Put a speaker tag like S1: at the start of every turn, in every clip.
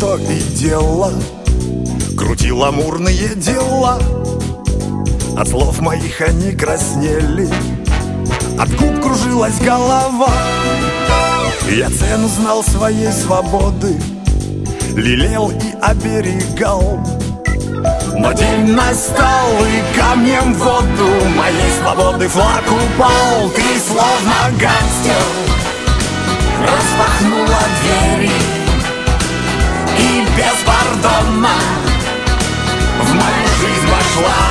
S1: то и дело, крутил амурные дела. От слов моих они краснели, от губ кружилась голова. Я цену знал своей свободы, лелеял и оберегал. Но день настал, и камнем в воду моей свободы флаг упал. Ты словно гангстер распахнула двери и беспардонно в мою жизнь вошла.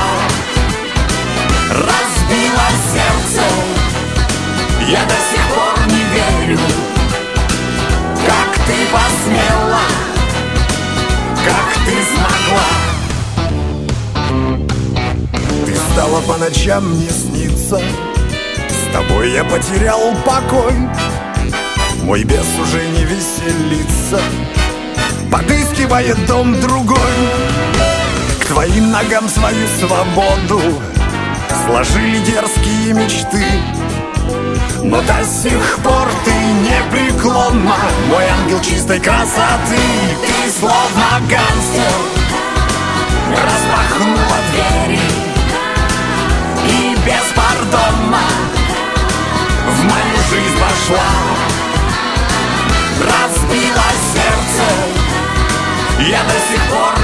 S1: Разбила сердце, я до сих пор не верю, как ты посмела, как ты смогла. Ты стала по ночам мне сниться, с тобой я потерял покой. Мой бес уже не веселится, подыскивает дом другой. К твоим ногам свою свободу сложили дерзкие мечты, но до сих пор ты непреклонна, мой ангел чистой красоты. Ты словно гангстер распахнула двери и беспардонно в мою жизнь вошла. Разбила сердце, я до сих пор